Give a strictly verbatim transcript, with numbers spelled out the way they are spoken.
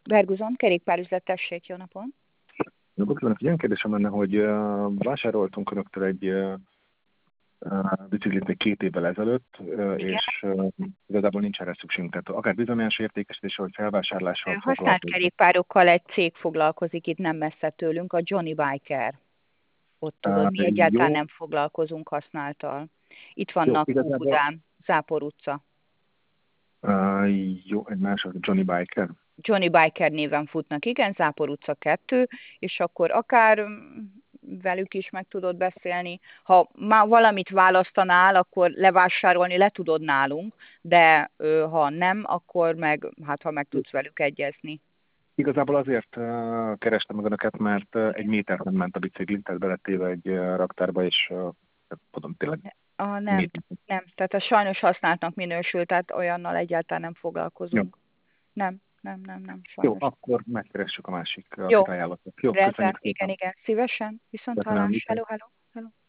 Berguzon, kerékpárüzlet, tessék, jó napon! Napot kívánok! Ilyen kérdésem lenne, hogy uh, vásároltunk önöktől egy uh, biciklit egy két évvel ezelőtt, uh, Igen. és uh, igazából nincs erre szükségünk. Tehát akár bizonyos értékesítéssel, vagy felvásárlással Használt foglalkozunk. kerékpárokkal egy cég foglalkozik itt nem messze tőlünk, a Johnny Biker. Ott tudod, Uh, mi egyáltalán jó, nem foglalkozunk használtal. Itt jó, vannak igazából Óbudán, Zápor utca. uh, jó, egy másik Johnny Biker. Johnny Biker néven futnak, igen, Zápor utca kettő, és akkor akár mm, velük is meg tudod beszélni. Ha már valamit választanál, akkor levásárolni le tudod nálunk, de ö, ha nem, akkor meg, hát ha meg tudsz velük egyezni. Igazából azért uh, kerestem meg önöket, mert uh, egy métert nem ment a biciklit, tehát belettéve egy uh, raktárba, és uh, tudom, tényleg Ah, nem, méter. nem. Tehát a sajnos használtnak minősül, tehát olyannal egyáltalán nem Jó. foglalkozunk. Nem, nem, nem, nem, Jó, sajnos. akkor megkeressük a másik, Jó, akit ajánlottak. Jó, rendben, köszönjük igen, szépen. igen, szívesen, viszont Köszönöm, hallás, viszont. hello, hello, hello.